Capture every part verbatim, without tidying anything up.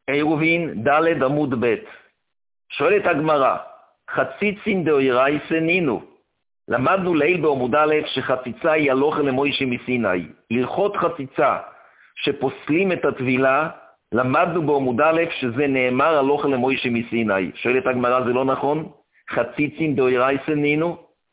עירובין ד' עמוד ב'. שואלת הגמרא, חציצין דאורייתא נינו. למדנו לעיל בעמוד א' שחציצה היא הלכה למוישה מסיני. הלכות חציצה שפוסלים את הטבילה, למדנו בעמוד א' שזה נאמר הלכה למוישה מסיני. שואלת הגמרא, זה לא נכון? חציצין דאורייתא נינו?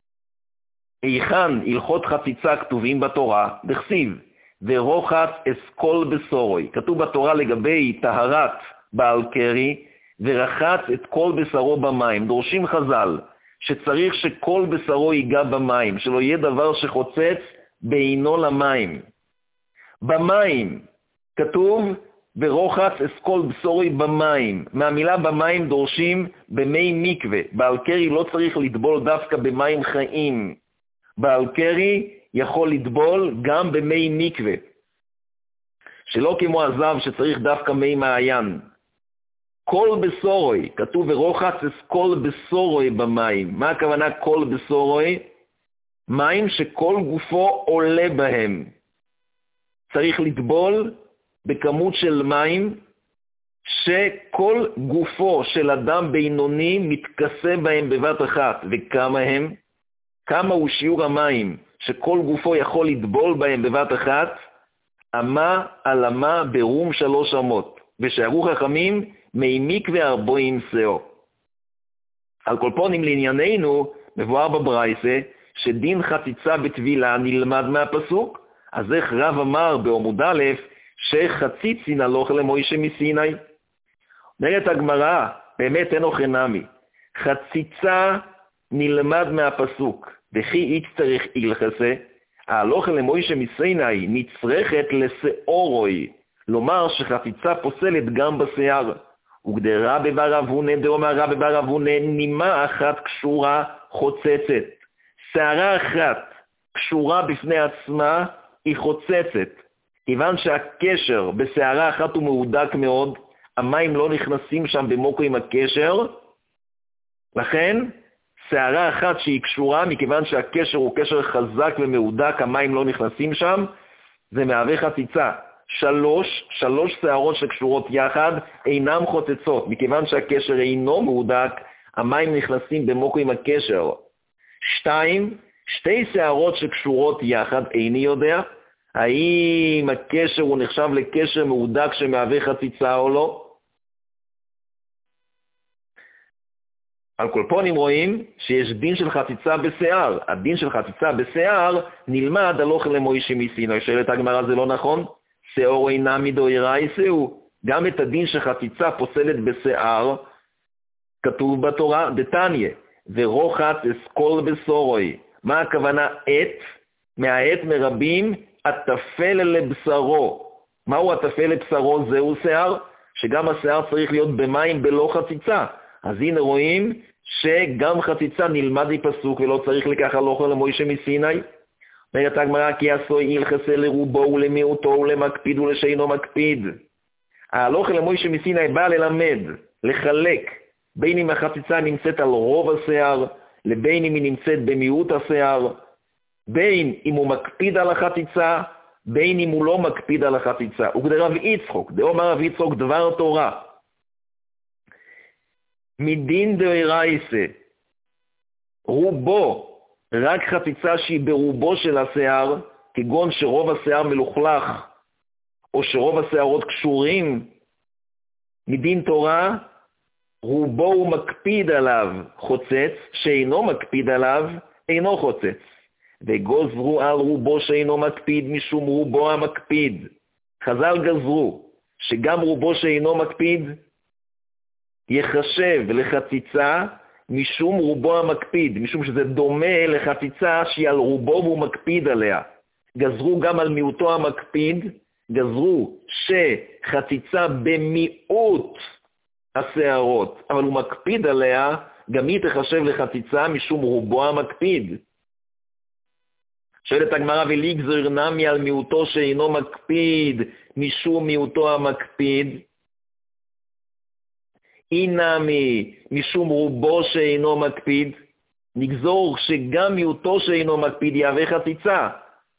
היכן הלכות חציצה כתובים בתורה? דכתיב, ורוחץ אסכול בסורוי. כתוב בתורה לגבי טהרת בעל קרי, ורחץ את כל בשרו במים. דורשים חז"ל שצריך שכל בשרו ייגע במים, שלא יהיה דבר שחוצץ בעינו למים. במים כתוב ורוחץ אסכול בסורוי במים. מהמילה במים דורשים במי מקווה. בעל קרי לא צריך לטבול דווקא במים חיים. בעל קרי יכול לטבול גם במי מקווה, שלא כמו הזב שצריך דווקא מי מעיין. כל בסורוי, כתוב ורוחץ אסכול בסורוי במים. מה הכוונה כל בסורוי? מים שכל גופו עולה בהם. צריך לטבול בכמות של מים שכל גופו של אדם בינוני מתכסה בהם בבת אחת. וכמה הם? כמה הוא שיעור המים שכל גופו יכול לטבול בהם בבת אחת? אמה על אמה ברום שלוש אמות. ושערו חכמים מי מקווה ארבעים שאו. על כל פונים לענייננו מבואר בברייתא שדין חציצה בטבילה נלמד מהפסוק. אז איך רב אמר בעמוד א' שחציצין הלכה למוישה מסיני? אומרת הגמרא, באמת אינו חינמי. חציצה נלמד מהפסוק. וכי יצטרך הלכסה, ההלכה למוישה מסיני נצרכת לשאורוי. לומר שחציצה פוסלת גם בשיער. וגדרה בבר אבונה דאמר רבי בר אבונה נימה אחת קשורה חוצצת. שערה אחת קשורה בפני עצמה היא חוצצת. כיוון שהקשר בשערה אחת הוא מהודק מאוד, המים לא נכנסים שם במוקו עם הקשר, לכן שערה אחת שהיא קשורה, מכיוון שהקשר הוא קשר חזק ומהודק, המים לא נכנסים שם, זה מהווה חציצה. שלוש, שלוש שערות שקשורות יחד אינם חוצצות, מכיוון שהקשר אינו מהודק, המים נכנסים במוקו עם הקשר. שתיים, שתי שערות שקשורות יחד, איני יודע, האם הקשר הוא נחשב לקשר מהודק שמהווה חציצה או לא? על כל פונים רואים שיש דין של חציצה בשיער. הדין של חציצה בשיער נלמד הלכה למוישה מסיני. שואלת הגמרא, זה לא נכון? שיעור אינה מדאורייתא הוא. גם את הדין שחציצה פוסלת בשיער כתוב בתורה דתניא, ורוחץ אסכול בסורוי. מה הכוונה עת? מהעת מרבים הטפל לבשרו. מהו הטפל לבשרו? זהו שיער, שגם השיער צריך להיות במים בלא חציצה. אז הנה רואים שגם חציצה נלמד מפסוק ולא צריך לקח הלכה למוישה מסיני. אומרת הגמרא, כי עשוי הלכסה לרובו ולמיעוטו ולמקפיד ולשאינו מקפיד. ההלכה למוישה מסיני בא ללמד, לחלק, בין אם החציצה נמצאת על רוב השיער, לבין אם היא נמצאת במיעוט השיער, בין אם הוא מקפיד על החציצה, בין אם הוא לא מקפיד על החציצה. וכדרב יצחוק, דאמר רב יצחוק דבר תורה, מדין דאורייתא, רובו, רק חציצה שהיא ברובו של השיער, כגון שרוב השיער מלוכלך, או שרוב השערות קשורים, מדין תורה, רובו הוא מקפיד עליו חוצץ, שאינו מקפיד עליו, אינו חוצץ. וגוזרו על רובו שאינו מקפיד, משום רובו המקפיד. חז"ל גזרו, שגם רובו שאינו מקפיד, יחשב לחציצה משום רובו המקפיד, משום שזה דומה לחציצה שהיא על רובו והוא מקפיד עליה. גזרו גם על מיעוטו המקפיד, גזרו שחציצה במיעוט השערות, אבל הוא מקפיד עליה, גם היא תחשב לחציצה משום רובו המקפיד. שואלת הגמרא, ולגזר נמי על מיעוטו שאינו מקפיד משום מיעוטו המקפיד, אינמי משום רובו שאינו מקפיד, נגזור שגם מיעוטו שאינו מקפיד יהווה חציצה,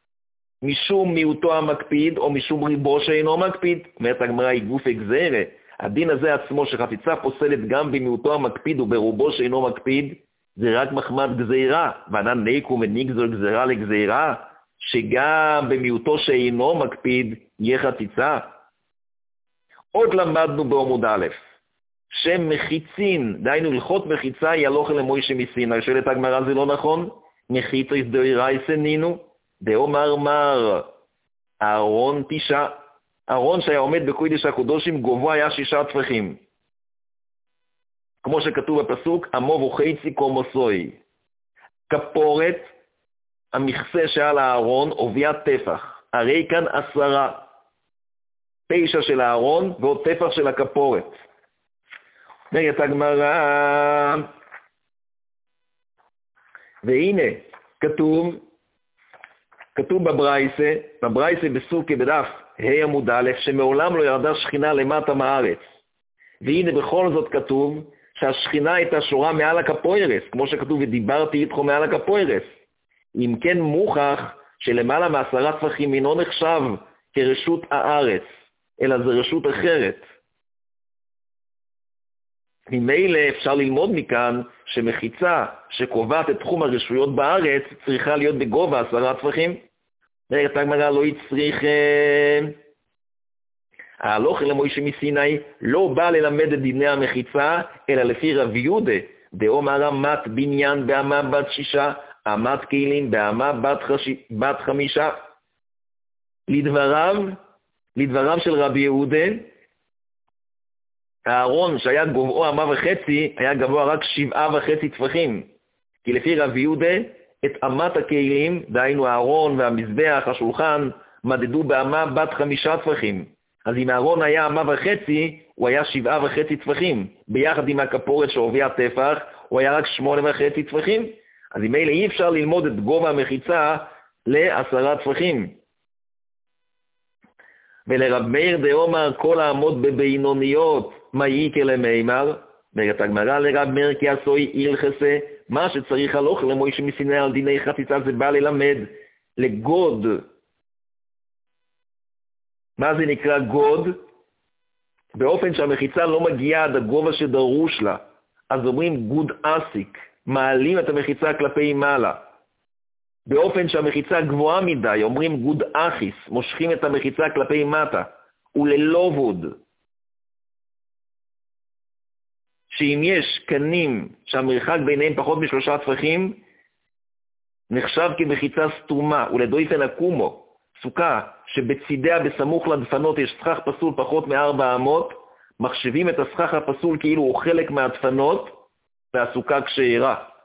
משום מיעוטו המקפיד או משום ריבו שאינו מקפיד. אומרת הגמרא, היא גוף הגזרה, הדין הזה עצמו שחפיצה פוסלת גם במיעוטו המקפיד וברובו שאינו מקפיד, זה רק מחמת גזירה, וענן ניקו מנגזור גזירה לגזירה, שגם במיעוטו שאינו מקפיד יהיה חציצה. עוד למדנו בעמוד א', שם מחיצין, דיינו הלכות מחיצה היא הלוך למוישה מסיני. שואלת הגמרא, זה לא נכון? מחיצה דאורייתא סנינו, דאמר מר, אהרון תשעה. אהרון שהיה עומד בקודש הקודשים גובהו היה שישה טפחים. כמו שכתוב בפסוק, עמו וחצי קומוסוי. כפורת, המכסה שעל האהרון, הוביע טפח. הרי כאן עשרה. תשע של האהרון ועוד טפח של הכפורת. נגד הגמרא. והנה, כתוב, כתוב בברייסה, בברייסה בסוכה בדף ה' עמוד א', שמעולם לא ירדה שכינה למטה מארץ. והנה בכל זאת כתוב שהשכינה הייתה שורה מעל הכפוירס, כמו שכתוב ודיברתי איתכו מעל הכפוירס. אם כן מוכח שלמעלה מעשרה טפחים אינו נחשב כרשות הארץ, אלא זה רשות אחרת. ממילא אפשר ללמוד מכאן שמחיצה שקובעת את תחום הרשויות בארץ צריכה להיות בגובה עשרה טפחים. נראית הגמרא לא יצריך, ההלוך אל מוישה מסיני לא בא ללמד את דיני המחיצה, אלא לפי רב יהודה, דאמר אמת בניין באמה בת שישה, אמת כלים באמה בת, חש... בת חמישה. לדבריו, לדבריו של רבי יהודה, הארון שהיה גובהו אמה וחצי, היה גבוה רק שבעה וחצי טפחים. כי לפי רבי יהודה, את אמת הכלים, דהיינו הארון והמזבח, השולחן, מדדו באמה בת חמישה טפחים. אז אם הארון היה אמה וחצי, הוא היה שבעה וחצי טפחים. ביחד עם הכפורת שהוביע טפח, הוא היה רק שמונה וחצי טפחים. אז אם אלה אי אפשר ללמוד את גובה המחיצה לעשרה טפחים. ולרב מאיר דאמר כל העמוד בבינוניות, מה יקה למימר? אומרת הגמרא לרב מאיר כי עשוי הלכסה, מה שצריך הלוך למוישה מסיני על דיני חציצה זה בא ללמד לגוד. מה זה נקרא גוד? באופן שהמחיצה לא מגיעה עד הגובה שדרוש לה. אז אומרים גוד אסיק, מעלים את המחיצה כלפי מעלה. באופן שהמחיצה גבוהה מדי, אומרים גוד אחיס, מושכים את המחיצה כלפי מטה, וללא ווד. שאם יש קנים שהמרחק ביניהם פחות משלושה טפחים, נחשב כמחיצה סתומה, ולדויפן הקומו, סוכה שבצידיה בסמוך לדפנות יש סכך פסול פחות מארבע אמות, מחשבים את הסכך הפסול כאילו הוא חלק מהדפנות, והסוכה כשרה.